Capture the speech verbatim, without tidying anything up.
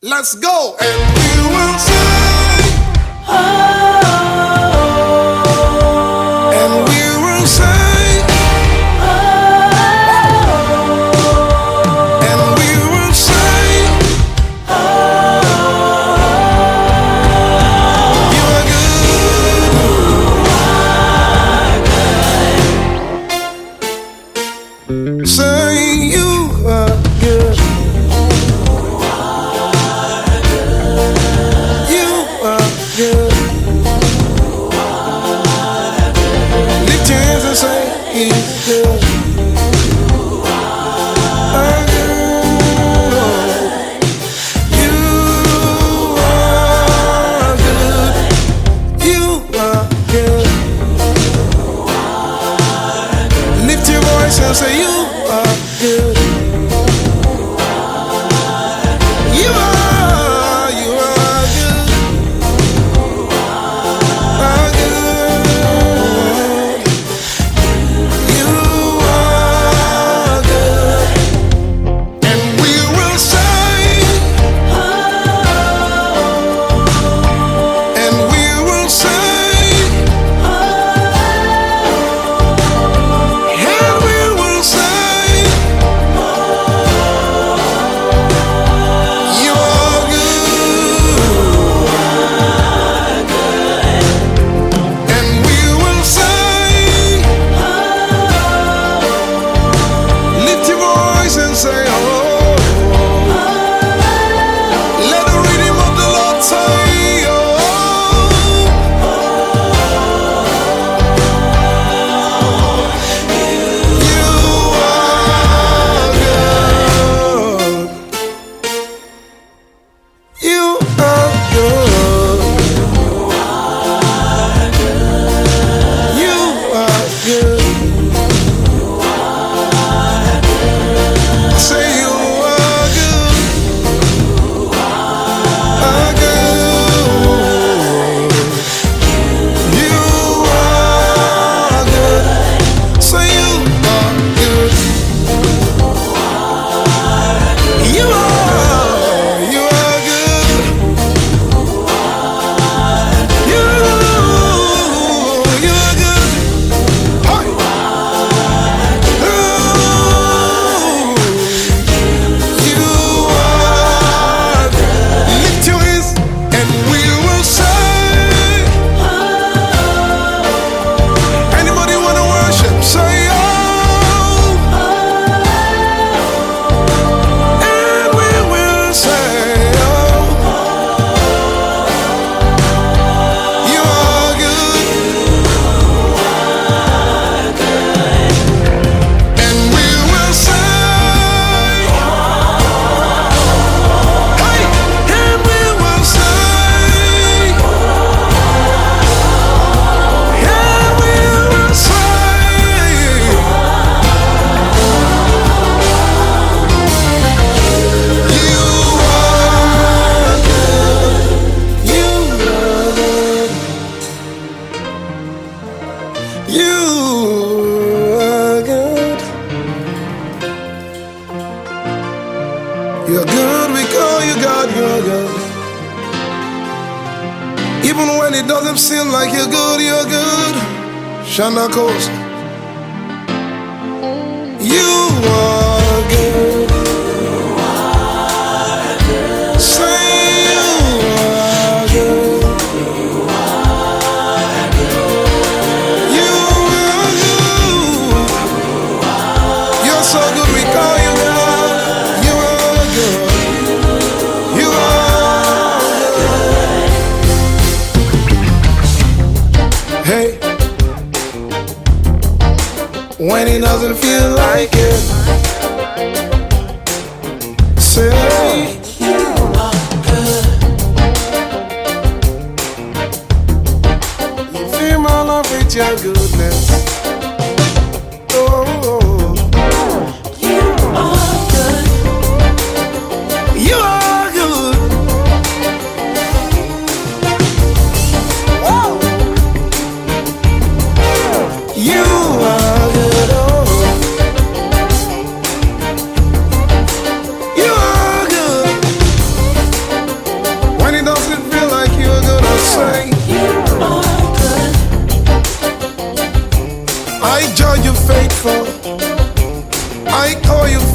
Let's go, and we will sing. Oh, and we will sing. Oh, and we will sing. Oh, you are good. Say you are good. Good. Lift your hands and say he's good. I'm good. You are good. You are good. Lift your voice and say you are good. You are, you are good. You're good, we call you God, you're good. Even when it doesn't seem like you're good, you're good. Shana Kosa. You are good. Say you are good. You are good. You're so good, we call you God. Hey, when it doesn't feel like it, say you are good. You fill my life with your goodness. Oh, you are good. You are good. Whoa. You are good, oh. You are good. I judge you faithful. I call you